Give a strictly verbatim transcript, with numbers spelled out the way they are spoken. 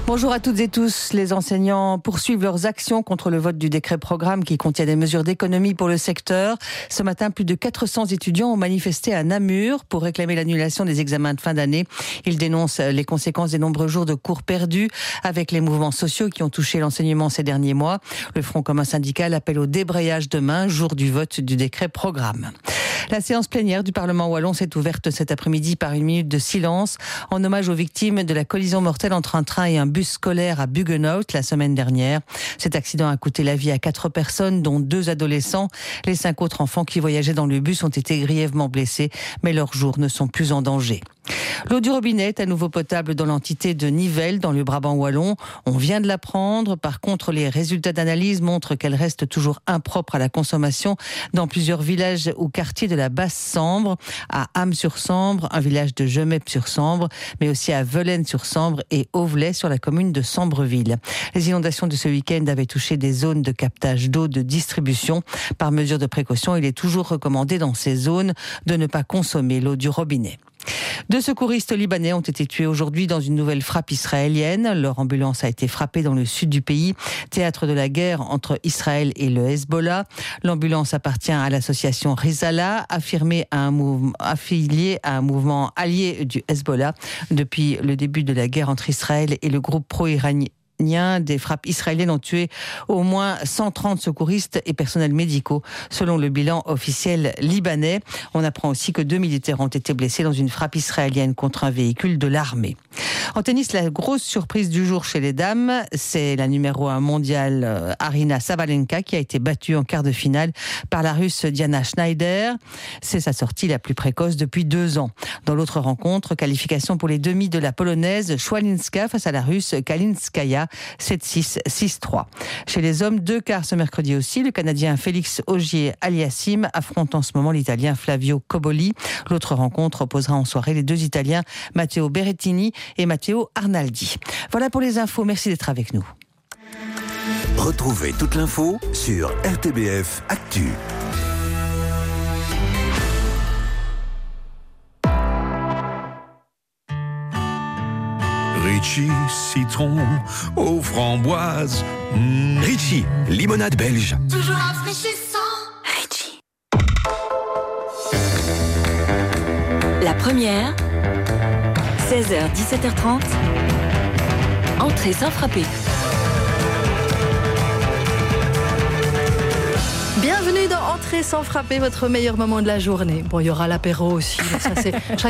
Bonjour à toutes et tous. Les enseignants poursuivent leurs actions contre le vote du décret programme qui contient des mesures d'économie pour le secteur. Ce matin, plus de quatre cents étudiants ont manifesté à Namur pour réclamer l'annulation des examens de fin d'année. Ils dénoncent les conséquences des nombreux jours de cours perdus avec les mouvements sociaux qui ont touché l'enseignement ces derniers mois. Le Front commun syndical appelle au débrayage demain, jour du vote du décret programme. La séance plénière du Parlement wallon s'est ouverte cet après-midi par une minute de silence en hommage aux victimes de la collision mortelle entre un train et un bus scolaire à Buggenhout la semaine dernière. Cet accident a coûté la vie à quatre personnes, dont deux adolescents. Les cinq autres enfants qui voyageaient dans le bus ont été grièvement blessés, mais leurs jours ne sont plus en danger. L'eau du robinet est à nouveau potable dans l'entité de Nivelles, dans le Brabant wallon. On vient de l'apprendre. Par contre, les résultats d'analyse montrent qu'elle reste toujours impropre à la consommation dans plusieurs villages ou quartiers de la Basse-Sambre, à Ham-sur-Sambre, un village de Gemep-sur-Sambre, mais aussi à Velaines-sur-Sambre et Auvelais sur la commune de Sambreville. Les inondations de ce week-end avaient touché des zones de captage d'eau de distribution. Par mesure de précaution, il est toujours recommandé dans ces zones de ne pas consommer l'eau du robinet. Deux secouristes libanais ont été tués aujourd'hui dans une nouvelle frappe israélienne. Leur ambulance a été frappée dans le sud du pays, théâtre de la guerre entre Israël et le Hezbollah. L'ambulance appartient à l'association Rizala, affirmée à un mouvement, affiliée à un mouvement allié du Hezbollah depuis le début de la guerre entre Israël et le groupe pro-iranien. Des frappes israéliennes ont tué au moins cent trente secouristes et personnels médicaux, selon le bilan officiel libanais. On apprend aussi que deux militaires ont été blessés dans une frappe israélienne contre un véhicule de l'armée. En tennis, la grosse surprise du jour chez les dames, c'est la numéro un mondiale Aryna Sabalenka qui a été battue en quart de finale par la Russe Diana Schneider. C'est sa sortie la plus précoce depuis deux ans. Dans l'autre rencontre, qualification pour les demi de la Polonaise Schwalinska face à la Russe Kalinskaya, sept six, six trois. Chez les hommes, deux quarts ce mercredi aussi. Le Canadien Félix Auger-Aliassime affronte en ce moment l'Italien Flavio Cobolli. L'autre rencontre opposera en soirée les deux Italiens Matteo Berrettini et Matteo Arnaldi. Voilà pour les infos. Merci d'être avec nous. Retrouvez toute l'info sur R T B F Actu. Ritchie, citron, aux framboises. Mmh. Ritchie, limonade belge. Toujours rafraîchissant. Ritchie. La première, seize heures dix-sept heures trente. Entrée sans frapper. Bienvenue dans Entrée sans frapper, votre meilleur moment de la journée. Bon, il y aura l'apéro aussi, mais ça c'est